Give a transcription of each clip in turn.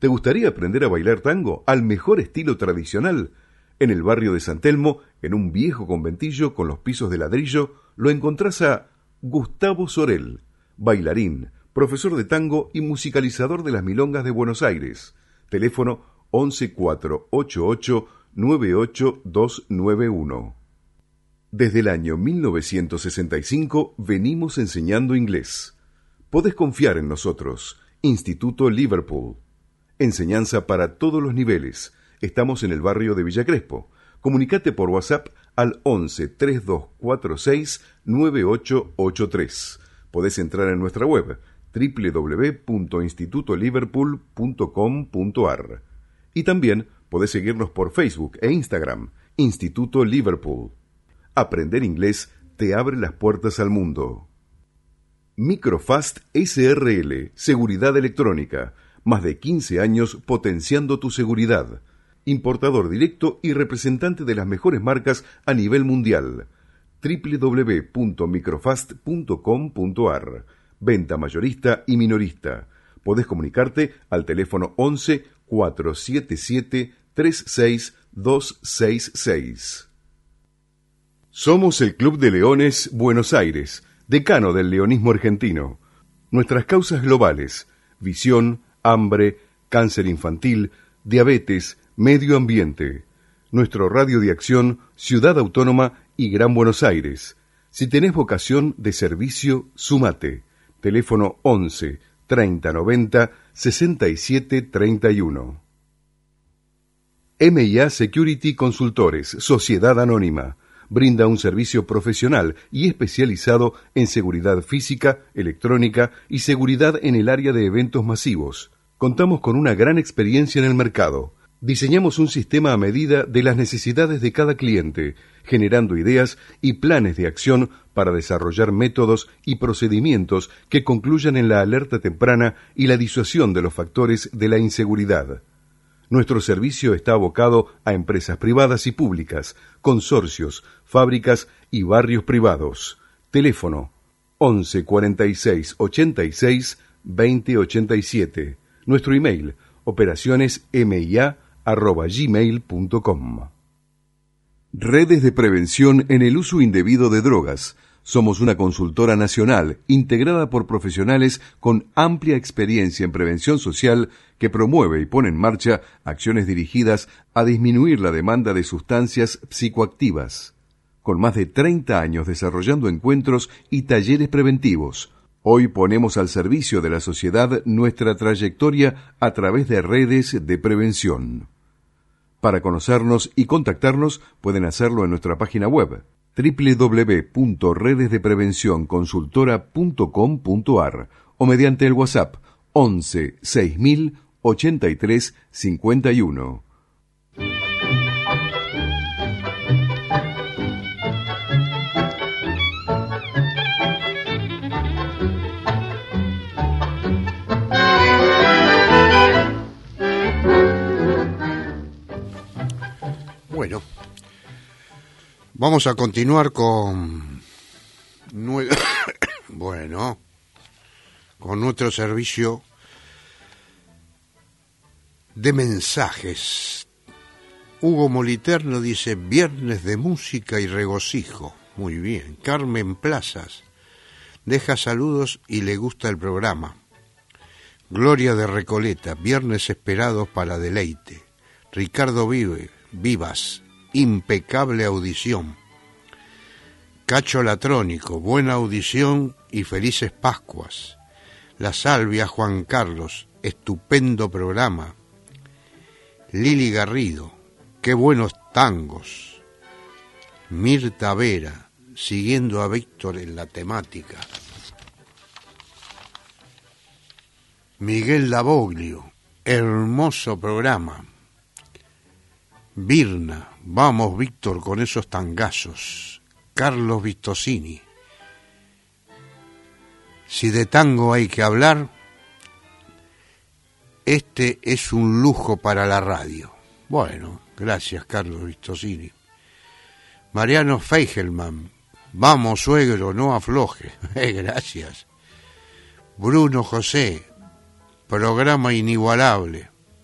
¿Te gustaría aprender a bailar tango al mejor estilo tradicional? En el barrio de San Telmo, en un viejo conventillo con los pisos de ladrillo, lo encontrás a Gustavo Sorel, bailarín, profesor de tango y musicalizador de las milongas de Buenos Aires. Teléfono 11488 98291. Desde el año 1965 venimos enseñando inglés. Podés confiar en nosotros. Instituto Liverpool. Enseñanza para todos los niveles. Estamos en el barrio de Villa Crespo. Comunicate por WhatsApp al 11 3246 9883. Podés entrar en nuestra web www.institutoliverpool.com.ar. Y también podés seguirnos por Facebook e Instagram, Instituto Liverpool. Aprender inglés te abre las puertas al mundo. Microfast SRL, Seguridad Electrónica. Más de 15 años potenciando tu seguridad. Importador directo y representante de las mejores marcas a nivel mundial. www.microfast.com.ar. Venta mayorista y minorista. Podés comunicarte al teléfono 11 477 36266. Somos el Club de Leones Buenos Aires, decano del leonismo argentino. Nuestras causas globales: visión, hambre, cáncer infantil, diabetes, medio ambiente. Nuestro radio de acción, Ciudad Autónoma y Gran Buenos Aires. Si tenés vocación de servicio, sumate. Teléfono 11 30 90 67 31. M&A Security Consultores, Sociedad Anónima. Brinda un servicio profesional y especializado en seguridad física, electrónica y seguridad en el área de eventos masivos. Contamos con una gran experiencia en el mercado. Diseñamos un sistema a medida de las necesidades de cada cliente, generando ideas y planes de acción para desarrollar métodos y procedimientos que concluyan en la alerta temprana y la disuasión de los factores de la inseguridad. Nuestro servicio está abocado a empresas privadas y públicas, consorcios, fábricas y barrios privados. Teléfono 11 46 86 20 87. Nuestro email operacionesmia@gmail.com. Redes de prevención en el uso indebido de drogas. Somos una consultora nacional integrada por profesionales con amplia experiencia en prevención social que promueve y pone en marcha acciones dirigidas a disminuir la demanda de sustancias psicoactivas. Con más de 30 años desarrollando encuentros y talleres preventivos, hoy ponemos al servicio de la sociedad nuestra trayectoria a través de redes de prevención. Para conocernos y contactarnos pueden hacerlo en nuestra página web www.redesdeprevencionconsultora.com.ar o mediante el WhatsApp 11 6000 83 51. Bueno, vamos a continuar con nuestro servicio de mensajes. Hugo Moliterno dice: viernes de música y regocijo. Muy bien. Carmen Plazas deja saludos y le gusta el programa. Gloria de Recoleta: viernes esperados para deleite. Ricardo Vivas: impecable audición. Cacho Latrónico: buena audición y felices Pascuas. La Salvia Juan Carlos: estupendo programa. Lili Garrido: qué buenos tangos. Mirta Vera: siguiendo a Víctor en la temática. Miguel Davoglio: hermoso programa. Virna: vamos Víctor con esos tangazos. Carlos Vistosini: si de tango hay que hablar, este es un lujo para la radio. Bueno, gracias Carlos Vistosini. Mariano Feigelman: vamos suegro, no afloje. Gracias. Bruno José: programa inigualable.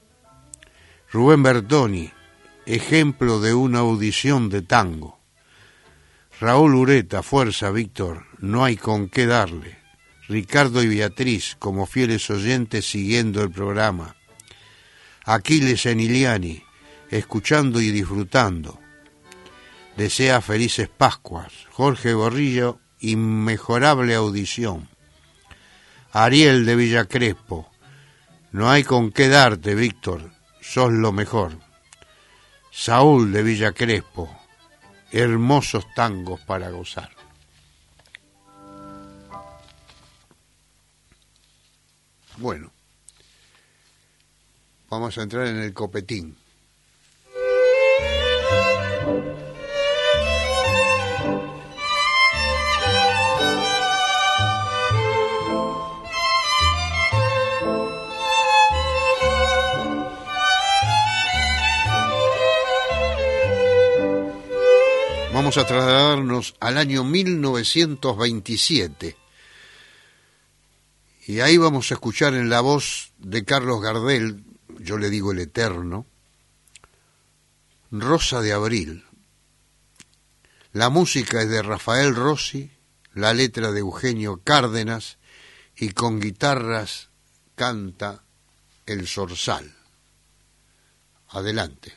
Rubén Bertoni, ejemplo de una audición de tango. Raúl Ureta, fuerza, Víctor, no hay con qué darle. Ricardo y Beatriz, como fieles oyentes siguiendo el programa. Aquiles Eniliani, escuchando y disfrutando. Desea felices Pascuas. Jorge Gorrillo, inmejorable audición. Ariel de Villa Crespo, no hay con qué darte, Víctor, sos lo mejor. Saúl de Villa Crespo, hermosos tangos para gozar. Bueno, vamos a entrar en el copetín. Vamos a trasladarnos al año 1927 y ahí vamos a escuchar en la voz de Carlos Gardel, yo le digo el Eterno, Rosa de Abril. La música es de Rafael Rossi, la letra de Eugenio Cárdenas y con guitarras canta el Zorzal. Adelante.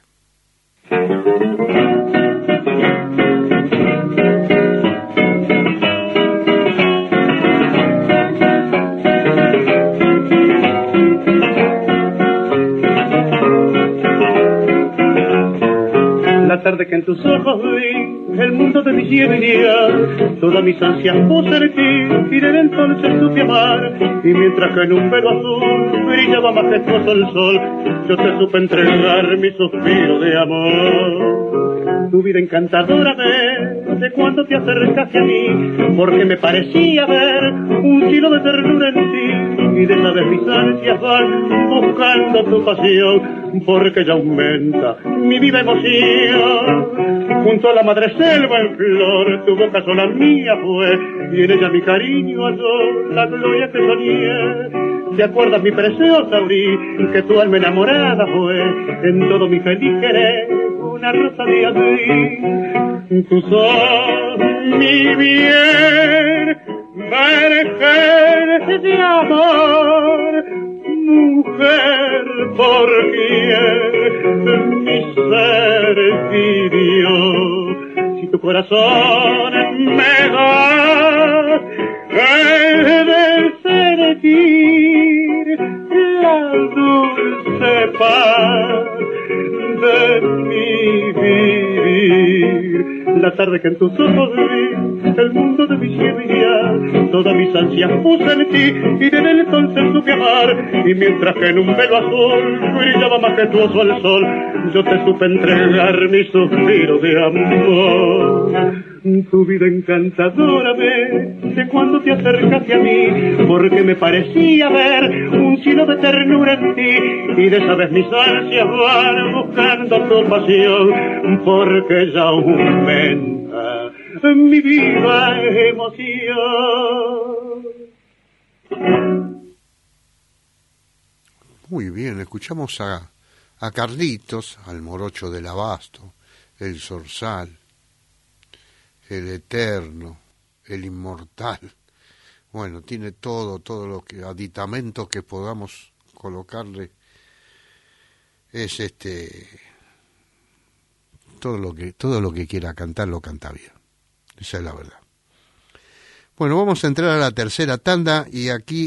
La tarde que en tus ojos vi el mundo de mi genial, todas mis ansias puse en ti y desde entonces supe amar. Y mientras que en un velo azul brillaba majestuoso el sol, yo te supe entregar mi suspiro de amor. Tu vida encantadora de cuando te acercaste a mí, porque me parecía ver un cielo de ternura en ti. Y de esa vez mis ansias van buscando tu pasión, porque ya aumenta mi viva emoción. Junto a la madre selva en flor, tu boca sola mía fue, y en ella mi cariño halló la gloria que soñé. ¿Te acuerdas mi preciosa Uri, que tu alma enamorada fue, en todo mi feliz querer, una rosa de abril? Tú sos mi bien, virgen de amor, mujer por quien mi ser vivió. Si tu corazón me da de sentir la dulce paz de mi vivir. La tarde que en tus ojos vi el mundo de mi genial, todas mis ansias puse en ti y desde entonces supe amar. Y mientras que en un velo azul brillaba majestuoso el sol, yo te supe entregar mi suspiro de amor. Tu vida encantadora de cuando te acercaste a mí, porque me parecía ver un cielo de ternura en ti. Y de esa vez mis ansias van buscando tu pasión, porque ya aumenta mi viva emoción. Muy bien, escuchamos a Carlitos, al morocho del Abasto, el Zorzal, el Eterno, el Inmortal. Bueno, tiene todo lo que aditamentos que podamos colocarle. Es todo lo que quiera cantar lo canta bien. Esa es la verdad. Bueno, vamos a entrar a la tercera tanda y aquí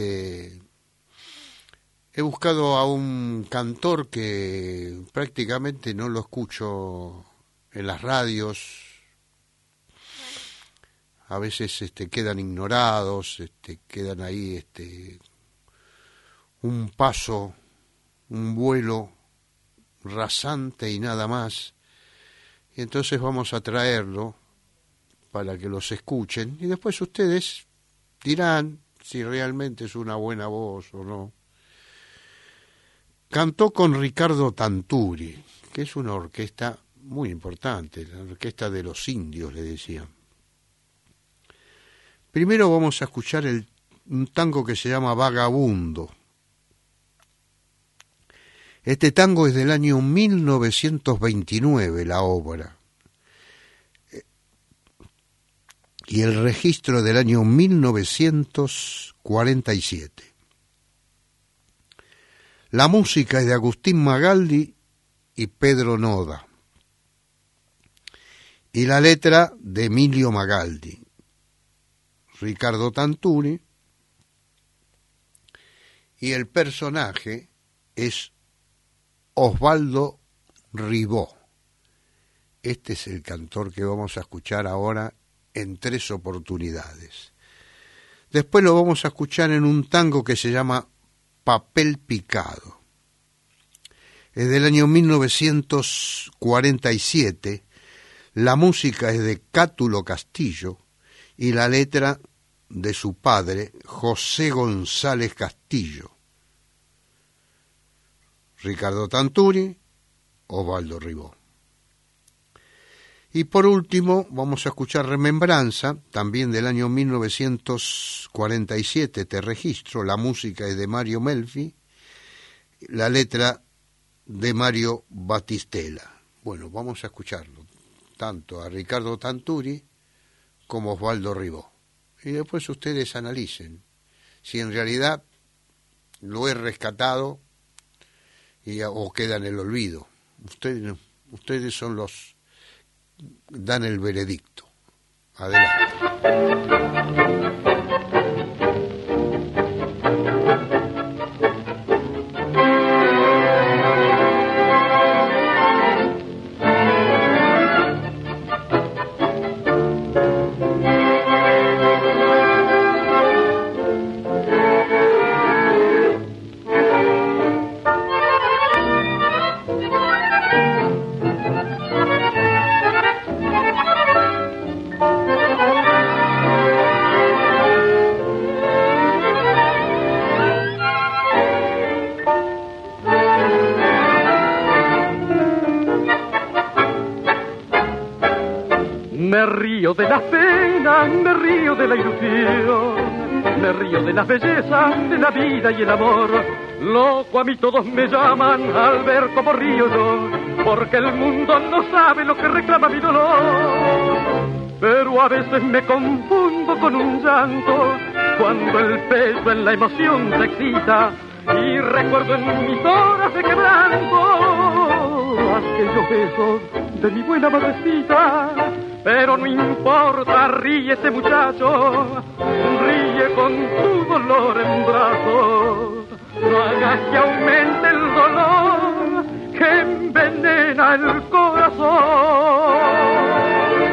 he buscado a un cantor que prácticamente no lo escucho en las radios. A veces quedan ignorados, quedan ahí un paso, un vuelo rasante y nada más. Y entonces vamos a traerlo para que los escuchen y después ustedes dirán si realmente es una buena voz o no. Cantó con Ricardo Tanturi, que es una orquesta muy importante, la orquesta de los indios, le decían. Primero vamos a escuchar un tango que se llama Vagabundo. Este tango es del año 1929, la obra, y el registro del año 1947. La música es de Agustín Magaldi y Pedro Noda, y la letra de Emilio Magaldi, Ricardo Tanturi, y el personaje es Osvaldo Ribó. Este es el cantor que vamos a escuchar ahora en 3 oportunidades. Después lo vamos a escuchar en un tango que se llama Papel Picado. Es del año 1947, la música es de Cátulo Castillo y la letra de su padre, José González Castillo. Ricardo Tanturi, Osvaldo Ribó. Y por último vamos a escuchar Remembranza, también del año 1947, te registro, la música es de Mario Melfi, la letra de Mario Battistella. Bueno, vamos a escucharlo, tanto a Ricardo Tanturi como Osvaldo Ribó. Y después ustedes analicen si en realidad lo he rescatado o queda en el olvido. Ustedes son los dan el veredicto. Adelante. Me río de las penas, me río de la ilusión, me río de las bellezas de la vida y el amor. Loco a mí todos me llaman al ver cómo río yo, porque el mundo no sabe lo que reclama mi dolor. Pero a veces me confundo con un llanto, cuando el peso en la emoción se excita, y recuerdo en mis horas de quebranto aquellos besos de mi buena madrecita. Pero no importa, ríe ese muchacho, ríe con tu dolor en brazos. No hagas que aumente el dolor que envenena el corazón.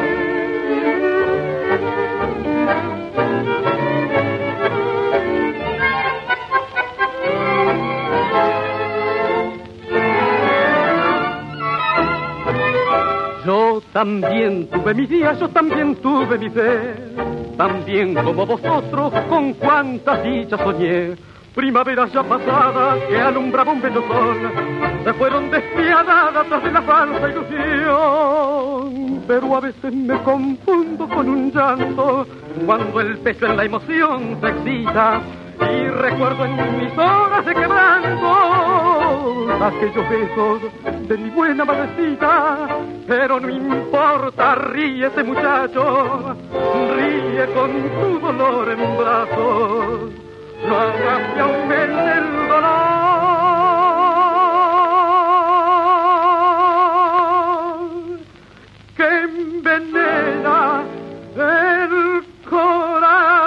Yo también tuve mis días, yo también tuve mi fe, también como vosotros, con cuántas dichas soñé. Primaveras ya pasadas que alumbraba un bello sol, se fueron despiadadas tras de la falsa ilusión. Pero a veces me confundo con un llanto, cuando el peso en la emoción se excita, y recuerdo en mis horas de quebranto aquellos besos de mi buena madrecita. Pero no importa, ríe ese muchacho, ríe con tu dolor en brazos. No hagas que aumente el dolor que envenena el corazón.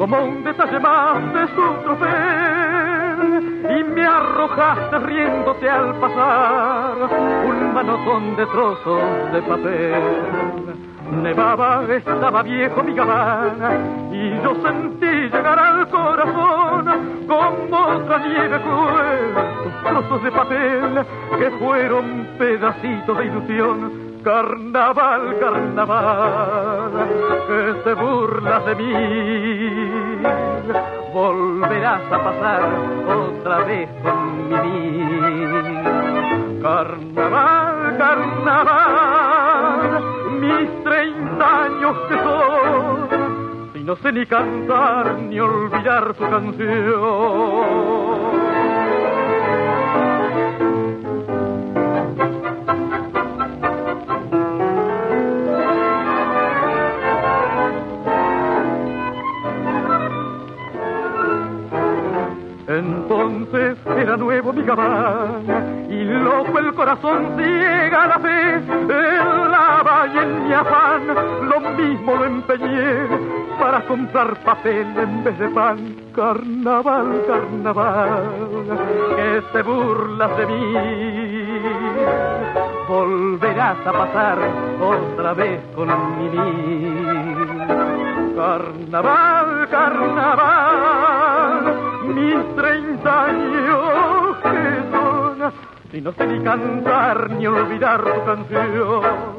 como un detalle más de su trofeo, y me arrojaste riéndote al pasar un manotón de trozos de papel. Nevaba, estaba viejo mi gabán, y yo sentí llegar al corazón como otra nieve cruel, trozos de papel que fueron pedacitos de ilusión. Carnaval, carnaval, que te burlas de mí, volverás a pasar otra vez con mi vida. Carnaval, carnaval, mis 30 años que son, y no sé ni cantar ni olvidar su canción. Entonces era nuevo mi gabán, y loco el corazón ciega la fe, en la valle en mi afán, lo mismo lo empeñé, para comprar papel en vez de pan. Carnaval, carnaval, que te burlas de mí, volverás a pasar otra vez con mi vida. Carnaval, carnaval, mis 30 años que son, y no sé ni cantar ni olvidar tu canción.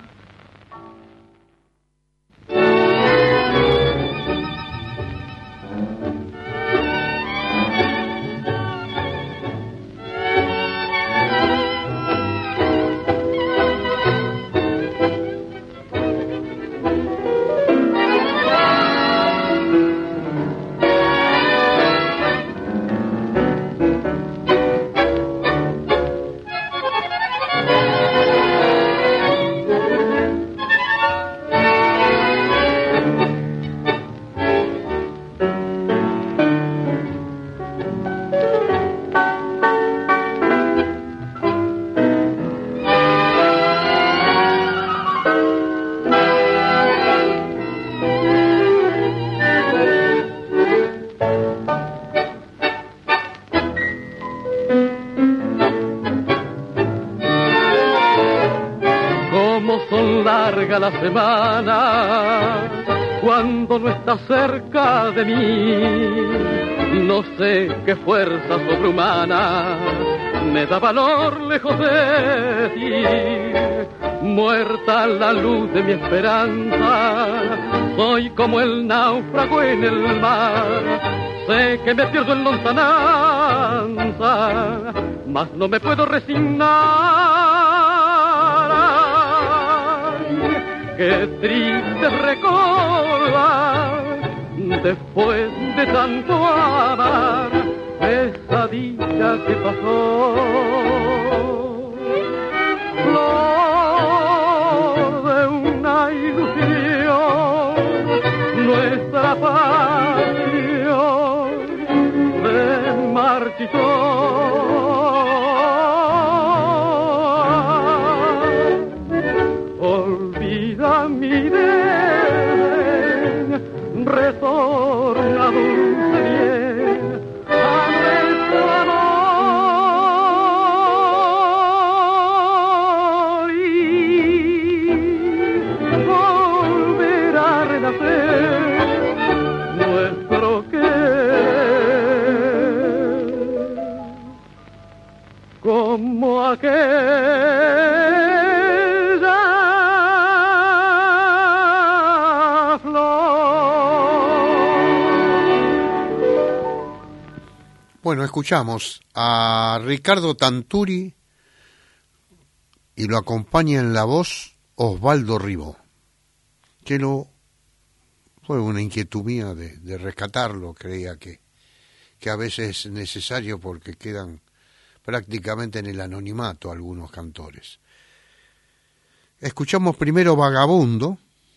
La semana cuando no estás cerca de mí, no sé qué fuerza sobrehumana me da valor lejos de ti. Muerta la luz de mi esperanza, soy como el náufrago en el mar. Sé que me pierdo en lontananza, mas no me puedo resignar. Qué triste recordar, después de tanto amar, esa dicha que pasó. Flor de una ilusión, nuestra pasión se marchitó. Mi desdén, retorna dulce bien a nuestro amor, y volverá a renacer nuestro querer como aquel. Bueno, escuchamos a Ricardo Tanturi y lo acompaña en la voz Osvaldo Ribó, que fue una inquietud mía de rescatarlo. Creía que a veces es necesario porque quedan prácticamente en el anonimato algunos cantores. Escuchamos primero Vagabundo,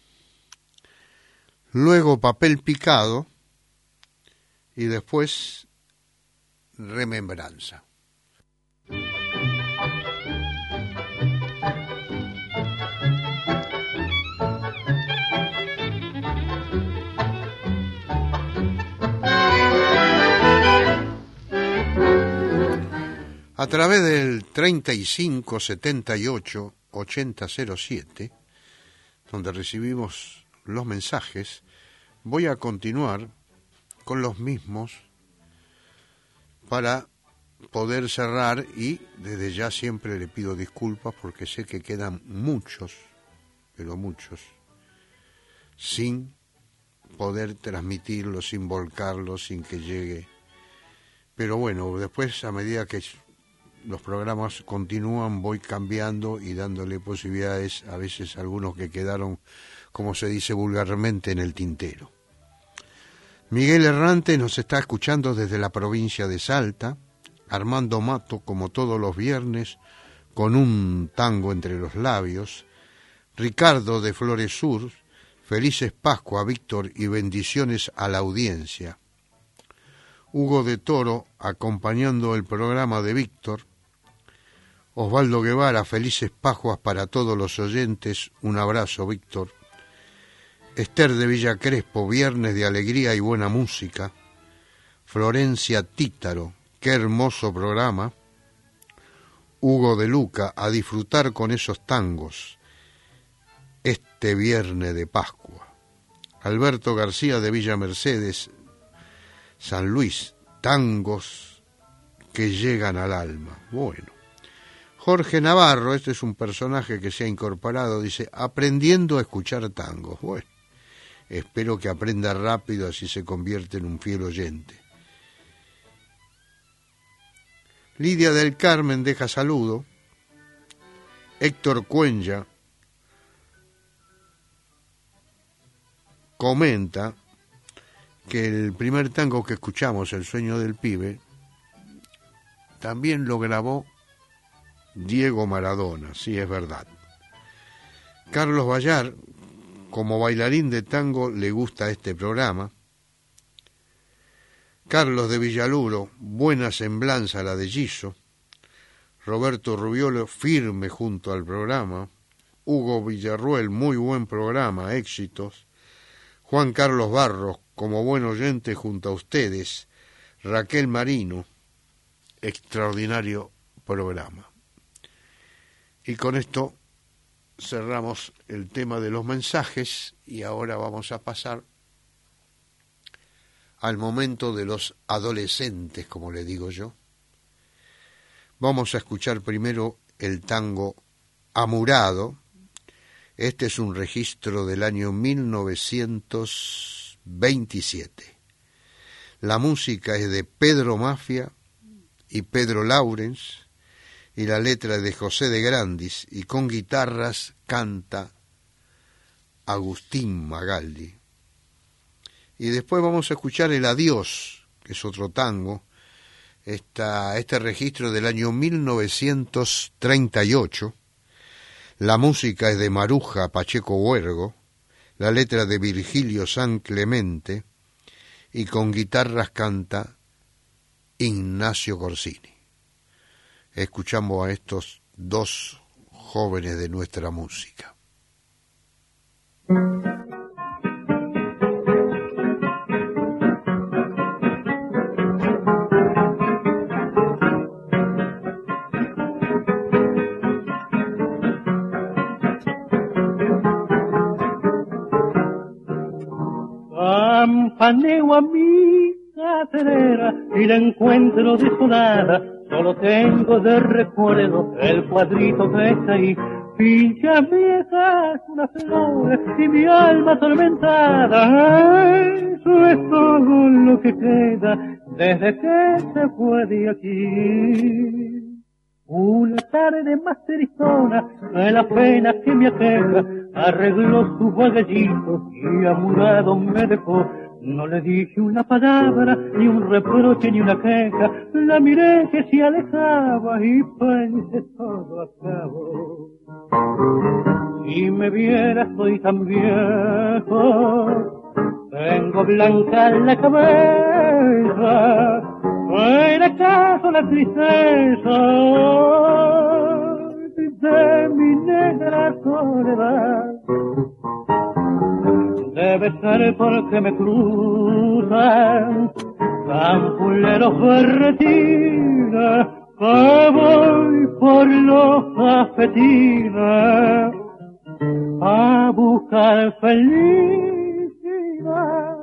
luego Papel Picado y después Remembranza. A través del 35 78 8007, donde recibimos los mensajes, voy a continuar con los mismos para poder cerrar, y desde ya siempre le pido disculpas porque sé que quedan muchos, pero muchos, sin poder transmitirlos, sin volcarlos, sin que llegue. Pero bueno, después a medida que los programas continúan voy cambiando y dándole posibilidades a veces a algunos que quedaron, como se dice vulgarmente, en el tintero. Miguel Errante nos está escuchando desde la provincia de Salta. Armando Mato, como todos los viernes, con un tango entre los labios. Ricardo de Flores Sur, felices Pascua, Víctor, y bendiciones a la audiencia. Hugo de Toro, acompañando el programa de Víctor. Osvaldo Guevara, felices Pascuas para todos los oyentes, un abrazo, Víctor. Esther de Villa Crespo, viernes de alegría y buena música. Florencia Títaro, qué hermoso programa. Hugo de Luca, a disfrutar con esos tangos este viernes de Pascua. Alberto García de Villa Mercedes, San Luis, tangos que llegan al alma. Bueno. Jorge Navarro, este es un personaje que se ha incorporado, dice, aprendiendo a escuchar tangos. Bueno, espero que aprenda rápido, así se convierte en un fiel oyente. Lidia del Carmen deja saludo. Héctor Cuenya comenta que el primer tango que escuchamos, El sueño del pibe, también lo grabó Diego Maradona, sí, es verdad. Carlos Vallar, como bailarín de tango, le gusta este programa. Carlos de Villaluro, buena semblanza la de Giso. Roberto Rubiolo, firme junto al programa. Hugo Villarruel, muy buen programa, éxitos. Juan Carlos Barros, como buen oyente junto a ustedes. Raquel Marino, extraordinario programa. Y con esto cerramos el tema de los mensajes y ahora vamos a pasar al momento de los adolescentes, como le digo yo. Vamos a escuchar primero el tango Amurado. Este es un registro del año 1927. La música es de Pedro Mafia y Pedro Laurens, y la letra es de José de Grandis, y con guitarras canta Agustín Magaldi. Y después vamos a escuchar El Adiós, que es otro tango, este registro del año 1938. La música es de Maruja Pacheco Huergo, la letra de Virgilio San Clemente, y con guitarras canta Ignacio Corsini. Escuchamos a estos dos jóvenes de nuestra música. Campaneo a mi caterera y la encuentro desolada. Solo tengo de recuerdo el cuadrito que está ahí. Pinchas viejas, unas flores y mi alma atormentada. Eso es todo lo que queda desde que se fue de aquí. Una tarde más tristona que la pena que me aqueja, arregló sus vagallitos y amurado me dejó. No le dije una palabra, ni un reproche, ni una queja. La miré que se alejaba y pensé todo acabó. Si me vieras soy tan viejo, tengo blanca la cabeza. ¿Era acaso la tristeza de mi negra soledad? Debe ser porque me cruzan campuleros ferretinas que voy por los cafetines a buscar felicidad.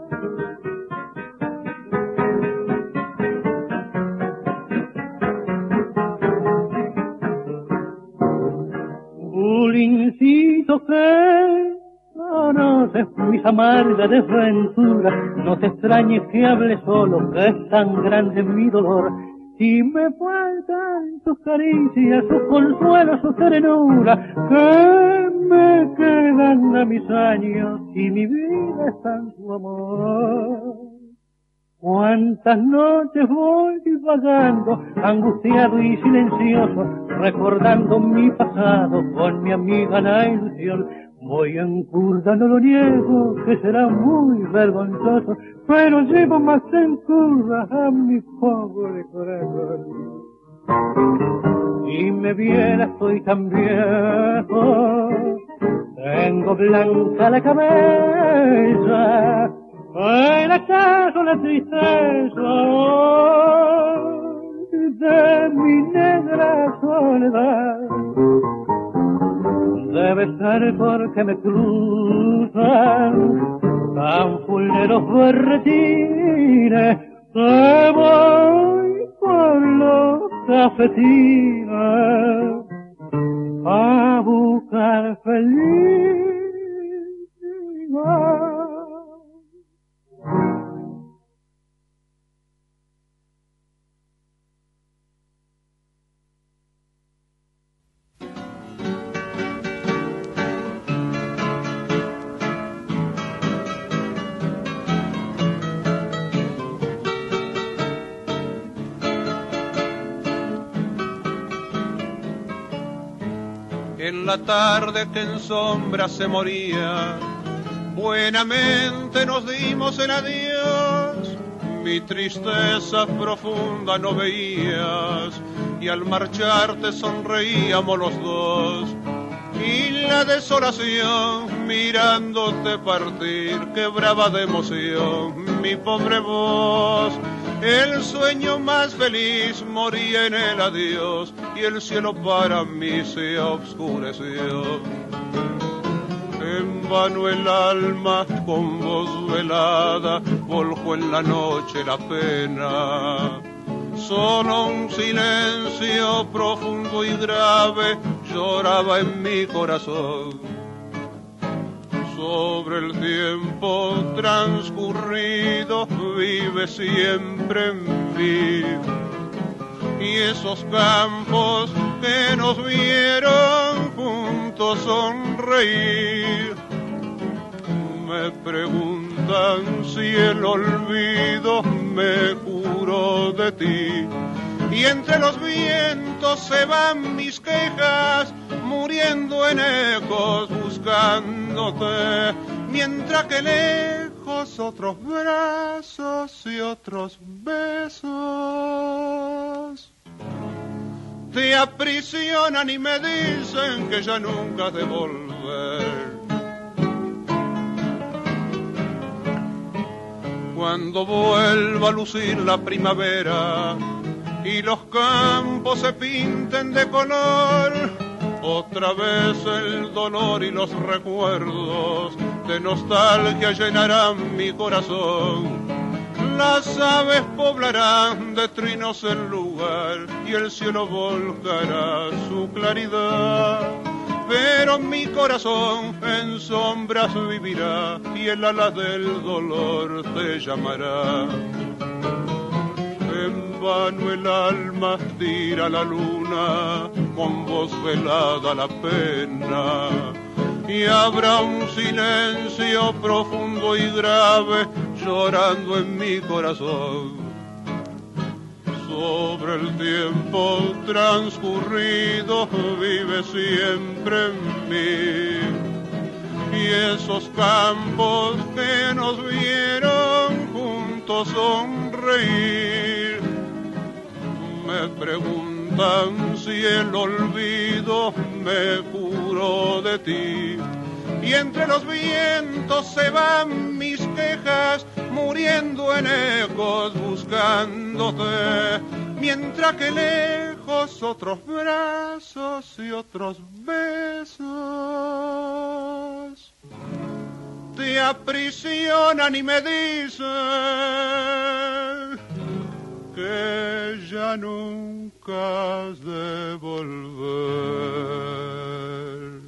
Bulincito que conoces mis amargas desventuras, no te extrañes que hable solo, que es tan grande mi dolor. Si me faltan tus caricias, sus consuelos, su ternura, que me quedan a mis años y mi vida está en tu amor. Cuántas noches voy divagando, angustiado y silencioso, recordando mi pasado con mi amiga la ilusión. Voy en curda, no lo niego, que será muy vergonzoso, pero llevo más en curda a mi pobre corazón. Y me viera, estoy tan viejo, tengo blanca la cabeza, el acaso la tristeza de mi negra soledad. Debe ser porque me cruzan tan fuleros berretines que voy por los cafetines a buscar felicidad. En la tarde que en sombra se moría, buenamente nos dimos el adiós. Mi tristeza profunda no veías, y al marcharte sonreíamos los dos. Y la desolación, mirándote partir, quebraba de emoción mi pobre voz. El sueño más feliz moría en el adiós, y el cielo para mí se obscureció. En vano el alma con voz velada volcó en la noche la pena. Solo un silencio profundo y grave lloraba en mi corazón. Sobre el tiempo transcurrido vive siempre en mí, y esos campos que nos vieron juntos sonreír me preguntan si el olvido me curó de ti. Y entre los vientos se van mis quejas, muriendo en ecos buscándote, mientras que lejos otros brazos y otros besos te aprisionan y me dicen que ya nunca has de volver. Cuando vuelva a lucir la primavera y los campos se pinten de color, otra vez el dolor y los recuerdos de nostalgia llenarán mi corazón. Las aves poblarán de trinos el lugar y el cielo volcará su claridad. Pero mi corazón en sombras vivirá y el ala del dolor te llamará. En vano el alma tira la luna, con voz velada la pena, y habrá un silencio profundo y grave llorando en mi corazón. Sobre el tiempo transcurrido vive siempre en mí, y esos campos que nos vieron juntos sonreír me preguntan si el olvido me curó de ti. Y entre los vientos se van mis quejas, muriendo en ecos buscándote, mientras que lejos otros brazos y otros besos te aprisionan y me dicen que ya nunca has de volver.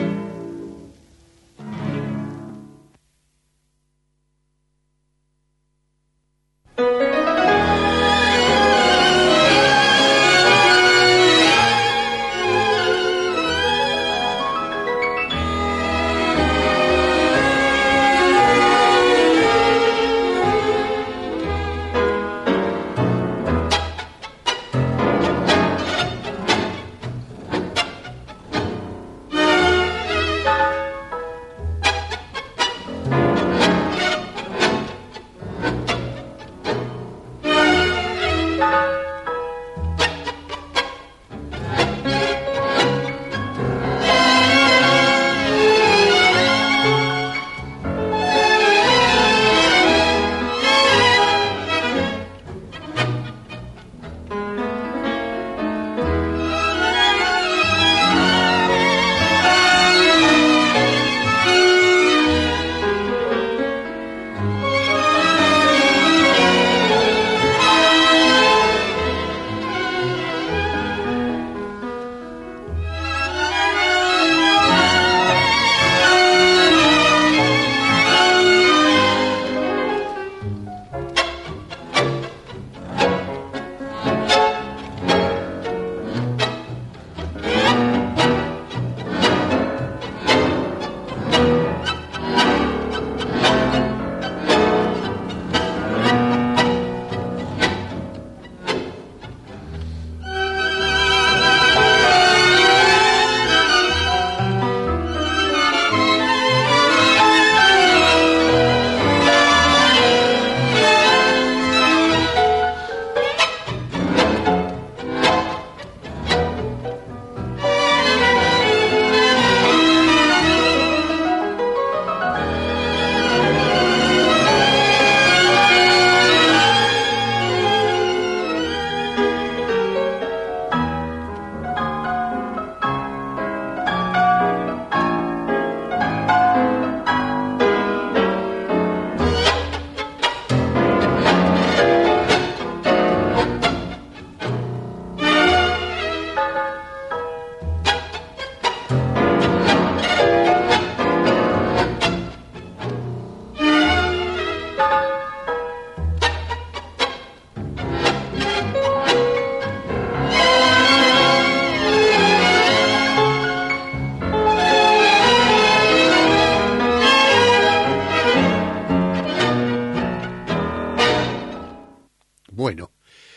Bueno,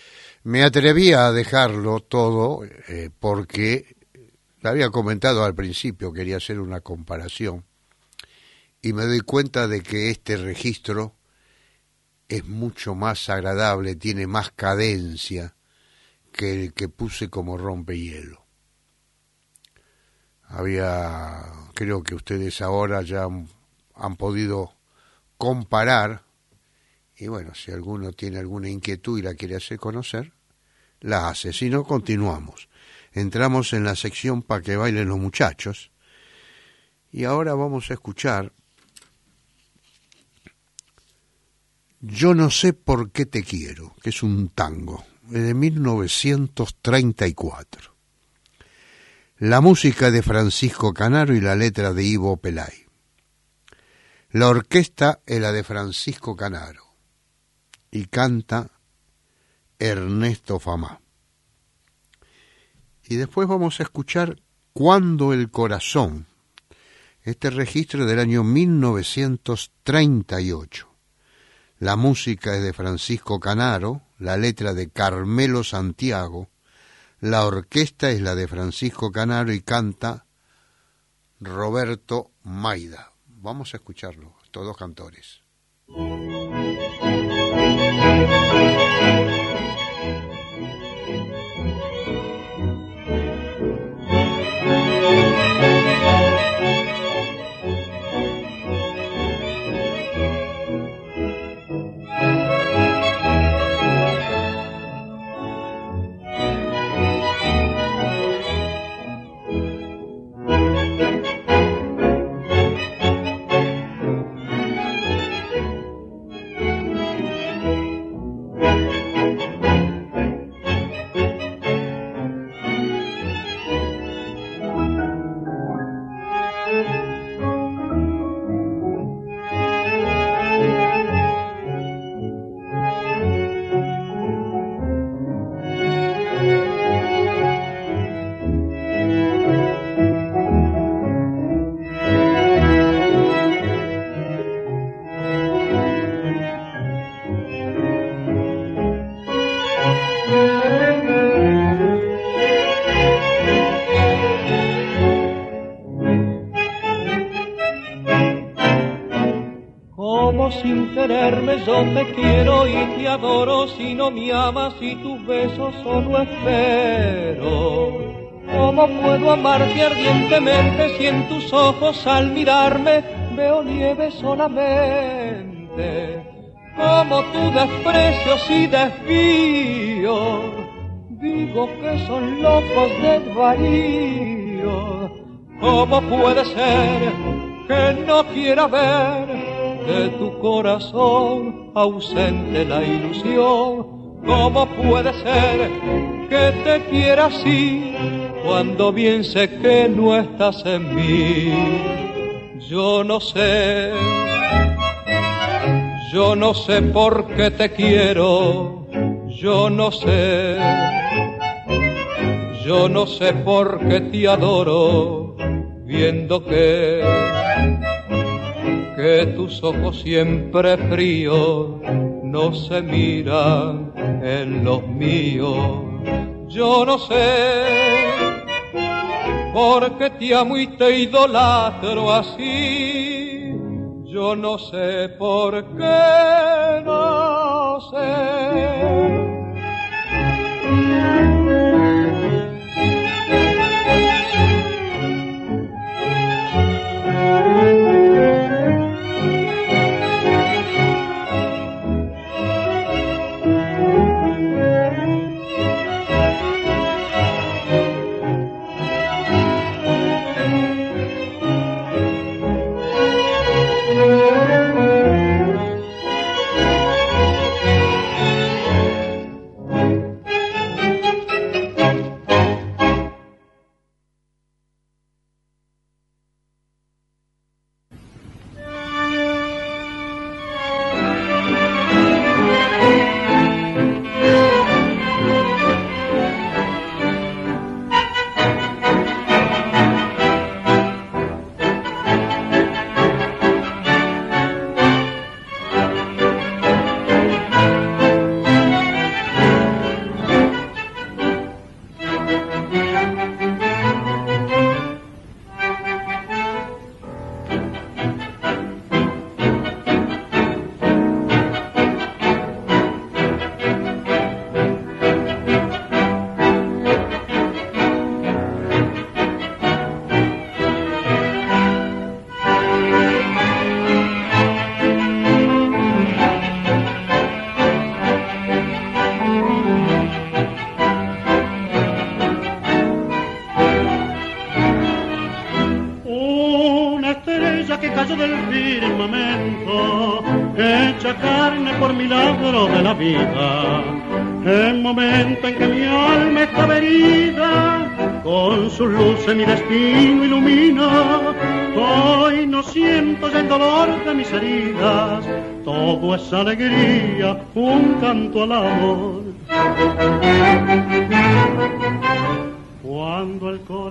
me atreví a dejarlo todo porque le había comentado al principio, quería hacer una comparación y me doy cuenta de que este registro es mucho más agradable, tiene más cadencia que el que puse como rompehielo. Creo que ustedes ahora ya han podido comparar, y bueno, si alguno tiene alguna inquietud y la quiere hacer conocer, la hace. Si no, continuamos. Entramos en la sección para que bailen los muchachos, y ahora vamos a escuchar Yo no sé por qué te quiero, que es un tango de 1934. La música de Francisco Canaro y la letra de Ivo Pelay. La orquesta es la de Francisco Canaro y canta Ernesto Famá. Y después vamos a escuchar Cuando el corazón, este registro del año 1938. La música es de Francisco Canaro, la letra de Carmelo Santiago, la orquesta es la de Francisco Canaro y canta Roberto Maida. Vamos a escucharlo, estos dos cantores. quiero sin quererme, yo te quiero y te adoro. Si no me amas y tus besos solo espero. ¿Cómo puedo amarte ardientemente si en tus ojos al mirarme veo nieve solamente? Como tu desprecios y desvío, digo que son locos de desvarío. ¿Cómo puede ser que no quiera ver de tu corazón ausente la ilusión? ¿Cómo puede ser que te quiera así cuando bien sé que no estás en mí? Yo no sé por qué te quiero, yo no sé por qué te adoro, viendo que tus ojos siempre fríos no se miran en los míos. Yo no sé por qué te amo y te idolatro así. Yo no sé por qué, no sé. El momento en que mi alma está herida, con su luz mi destino ilumina. Hoy no siento ya el dolor de mis heridas, todo es alegría, un canto al amor. Cuando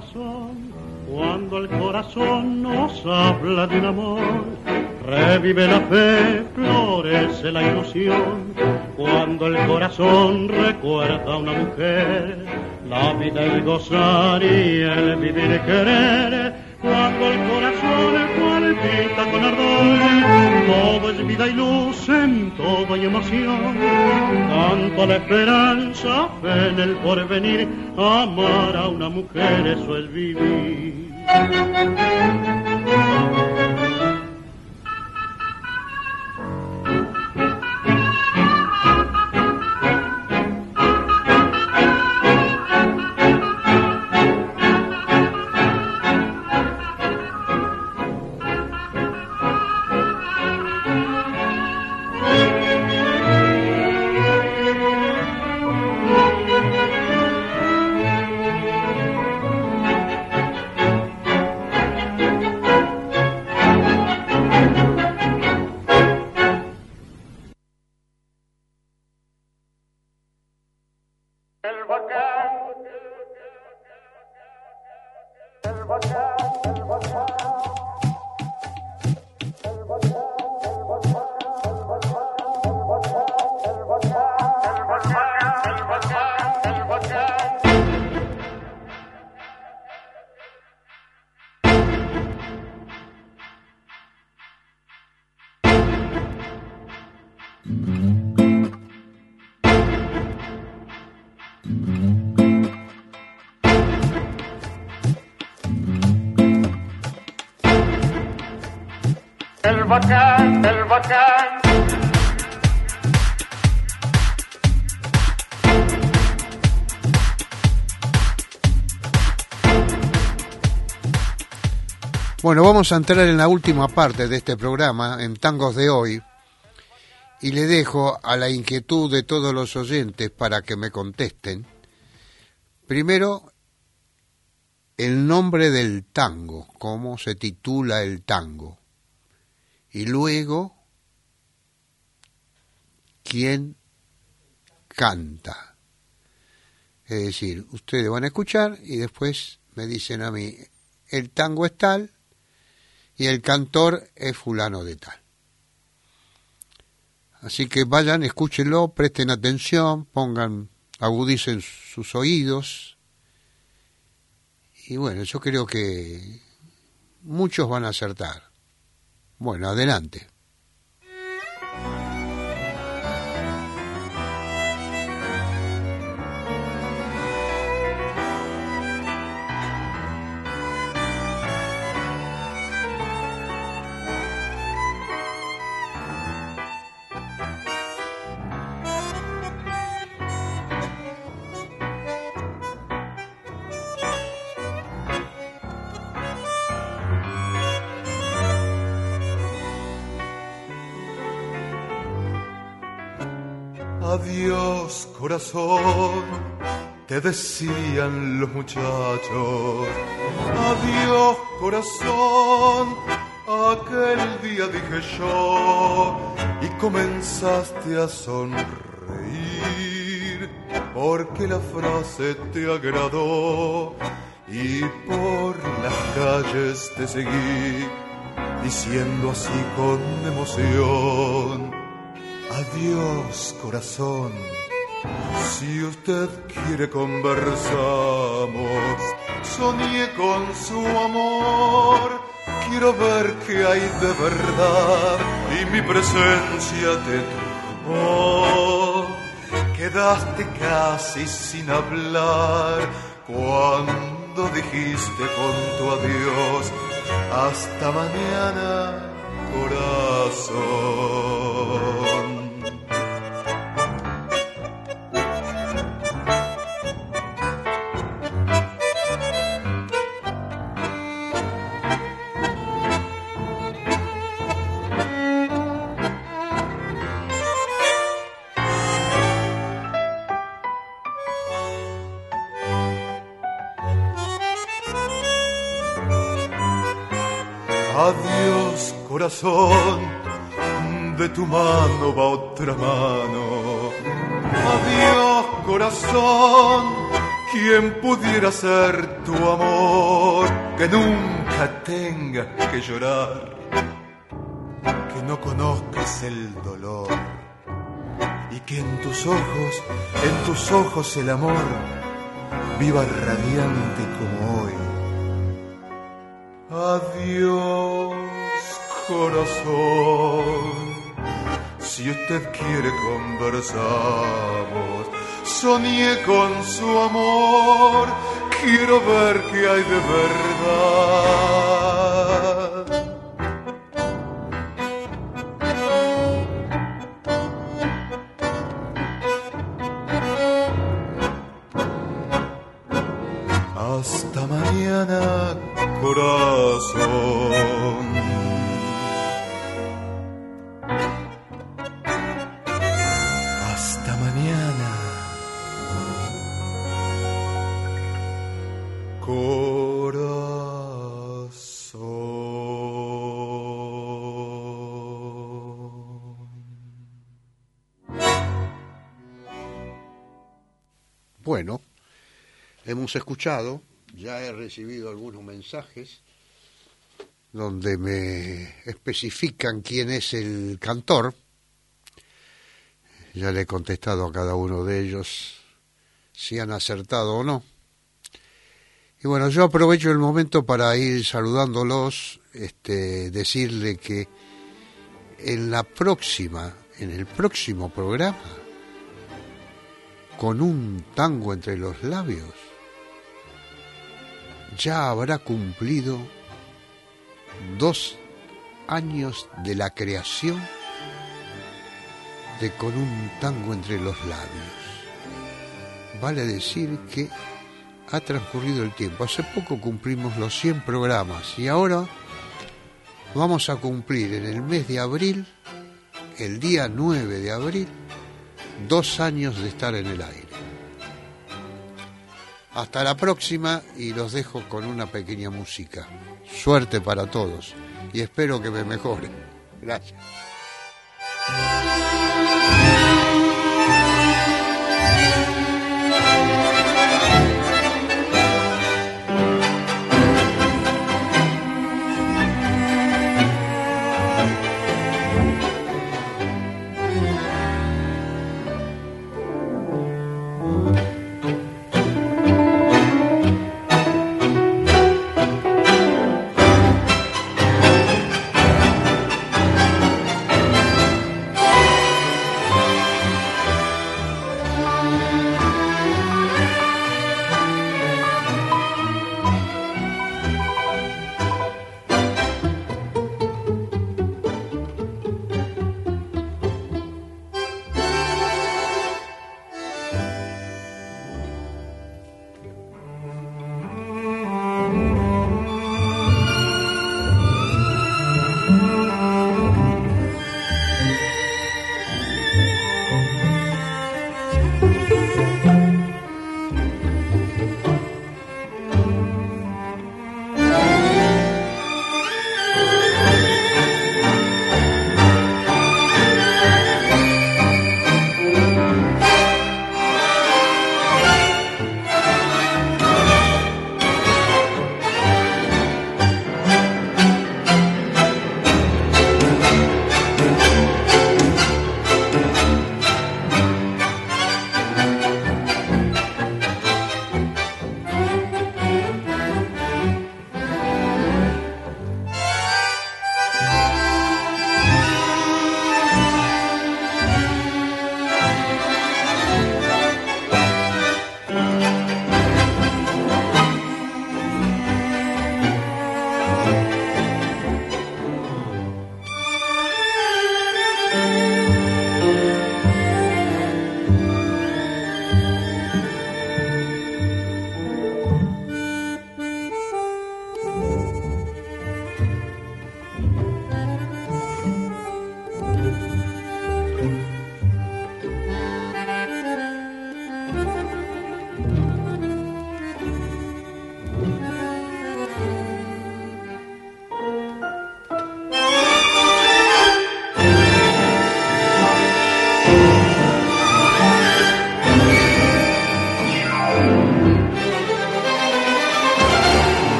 el corazón nos habla de un amor, revive la fe, florece la ilusión. Cuando el corazón recuerda a una mujer, la vida, el gozar y el vivir y querer. Cuando el corazón palpita con ardor, todo es vida y luz, en todo hay emoción. Canto a la esperanza, fe en el porvenir, amar a una mujer, eso es vivir. bacán, el bacán. Bueno, vamos a entrar en la última parte de este programa, en Tangos de Hoy, y le dejo a la inquietud de todos los oyentes para que me contesten. Primero, el nombre del tango, cómo se titula el tango, y luego, quién canta. Es decir, ustedes van a escuchar y después me dicen a mí, el tango es tal, y el cantor es fulano de tal. Así que vayan, escúchenlo, presten atención, agudicen sus oídos. Y bueno, yo creo que muchos van a acertar. Bueno, adelante. Adiós, corazón, te decían los muchachos. Adiós, corazón, aquel día dije yo, y comenzaste a sonreír, porque la frase te agradó, y por las calles te seguí, diciendo así con emoción. Adiós, corazón, si usted quiere conversamos. Soñé con su amor, quiero ver qué hay de verdad, y mi presencia te turbó. Quedaste casi sin hablar cuando dijiste con tu adiós, hasta mañana, corazón. Adiós, corazón, de tu mano va otra mano. Adiós, corazón, quien pudiera ser tu amor, que nunca tengas que llorar, que no conozcas el dolor, y que en tus ojos el amor viva radiante como hoy. Adiós, corazón, si usted quiere conversamos. Soñé con su amor, quiero ver qué hay de verdad. Hasta mañana, corazón. Hasta mañana, corazón. Bueno, hemos escuchado, ya he recibido algunos mensajes donde me especifican quién es el cantor. Ya le he contestado a cada uno de ellos si han acertado o no. Y bueno, yo aprovecho el momento para ir saludándolos, decirle que en el próximo programa, con un tango entre los labios, ya habrá cumplido 2 años de la creación de Con un tango entre los labios. Vale decir que ha transcurrido el tiempo. Hace poco cumplimos los 100 programas y ahora vamos a cumplir en el mes de abril, el día 9 de abril, 2 años de estar en el aire. Hasta la próxima y los dejo con una pequeña música. Suerte para todos y espero que me mejoren. Gracias.